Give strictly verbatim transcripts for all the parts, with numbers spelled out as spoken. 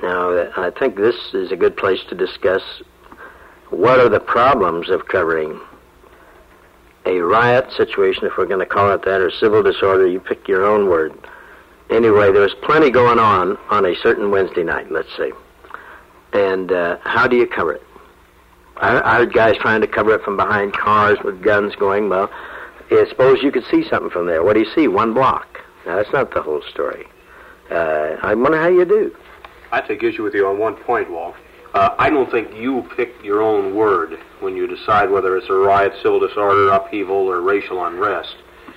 Now, I think this is a good place to discuss what are the problems of covering a riot situation, if we're going to call it that, or civil disorder. You pick your own word. Anyway, there was plenty going on on a certain Wednesday night, let's say. And uh, how do you cover it? I, I heard guys trying to cover it from behind cars with guns going. Well, I suppose you could see something from there. What do you see? One block. Now, that's not the whole story. Uh, I wonder how you do. I take issue with you on one point, Walt. Uh, I don't think you pick your own word when you decide whether it's a riot, civil disorder, upheaval, or racial unrest.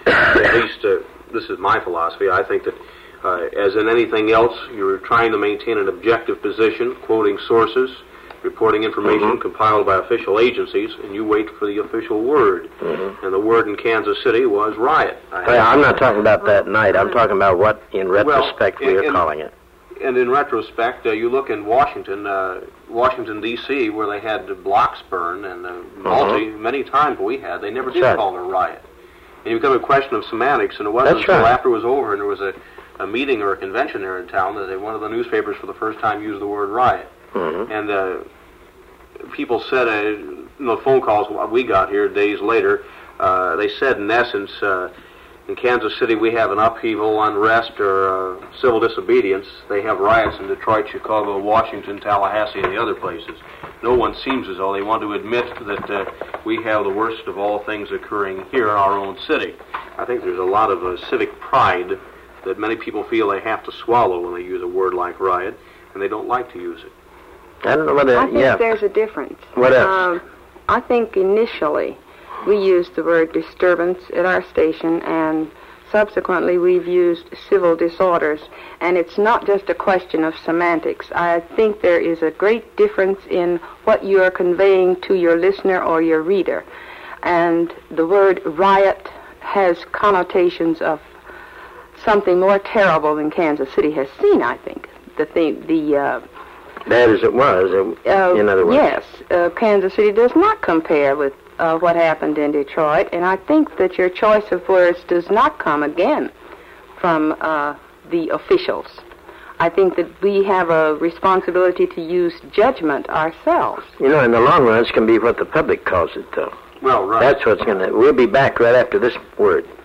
At least, uh, this is my philosophy. I think that, uh, as in anything else, you're trying to maintain an objective position, quoting sources, reporting information mm-hmm. compiled by official agencies, and you wait for the official word. Mm-hmm. And the word in Kansas City was riot. Well, I'm not talking about that night. I'm talking about what, in retrospect, well, in, we are in, calling it. And in retrospect, uh, you look in Washington, uh, Washington, D C, where they had blocks burned, and uh, multi, uh-huh. many times we had, they never did right. call it a riot. And it became a question of semantics, and it wasn't That's until right. after it was over and there was a, a meeting or a convention there in town that they, one of the newspapers for the first time used the word riot. Uh-huh. And uh, people said, uh, you know, phone calls we got here days later, uh, they said in essence, uh, in Kansas City, we have an upheaval, unrest, or uh, civil disobedience. They have riots in Detroit, Chicago, Washington, Tallahassee, and the other places. No one seems as though they want to admit that uh, we have the worst of all things occurring here in our own city. I think there's a lot of uh, civic pride that many people feel they have to swallow when they use a word like riot, and they don't like to use it. I don't know whether, I think yeah. there's a difference. What else? Um, I think initially we used the word disturbance at our station, and subsequently we've used civil disorders. And it's not just a question of semantics. I think there is a great difference in what you are conveying to your listener or your reader. And the word riot has connotations of something more terrible than Kansas City has seen, I think. The thing, the... Uh, Bad as it was, uh, in other words. Yes, uh, Kansas City does not compare with Uh, what happened in Detroit, and I think that your choice of words does not come again from uh, the officials. I think that we have a responsibility to use judgment ourselves. You know, in the long run, this can be what the public calls it, though. Well, right. That's what's going to... We'll be back right after this word.